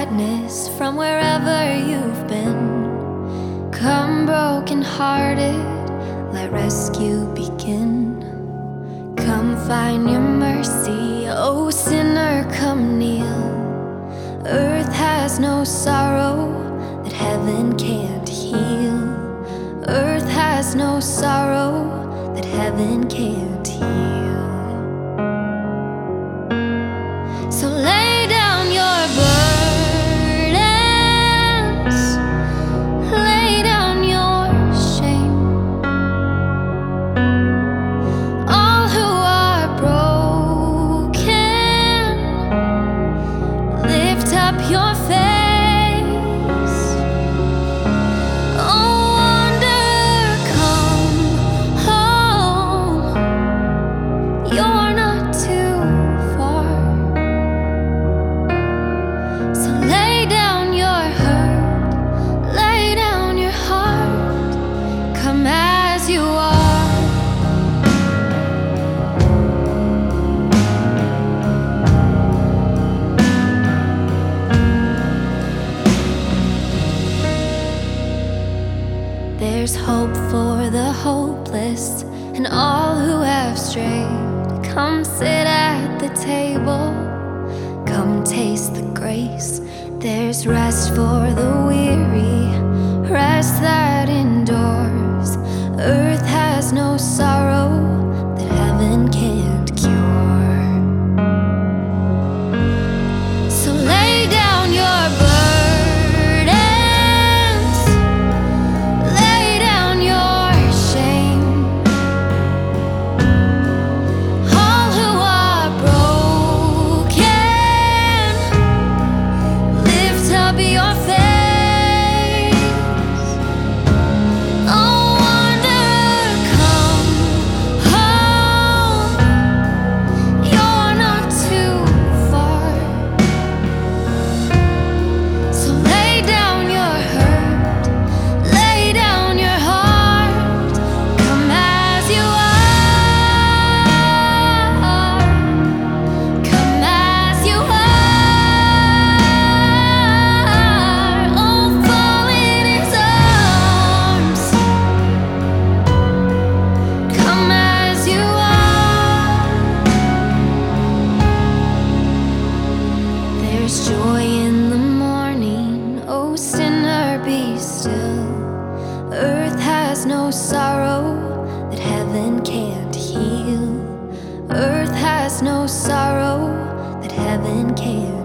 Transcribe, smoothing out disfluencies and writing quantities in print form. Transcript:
sadness from wherever you've been. Come broken-hearted, let rescue begin. Come find your mercy, oh sinner, come kneel. Earth has no sorrow that heaven can't heal. Earth has no sorrow that heaven can't heal. So lay down your burdens, lay down your shame. All who are broken, lift up your face. Oh, wanderer, come home. You're not too far. So lay down your hurt, lay down your heart. Come as you are. There's hope for the hopeless and all who have strayed. Come sit at the table, come taste the grace. There's rest for the weary, rest that endures. Earth has no sorrow that heaven can't cure. So lay down your burdens, lay down your shame. All who are broken, lift up your face. Oh, wanderer, come home. You're not too far. So lay down your hurt, lay down your heart. Come as you are. Come as you are. Oh, fall in His arms. Come as you are. There's joy in the morning, oh sinner, be still. Earth has no sorrow that heaven can't heal. Earth has no sorrow that heaven can't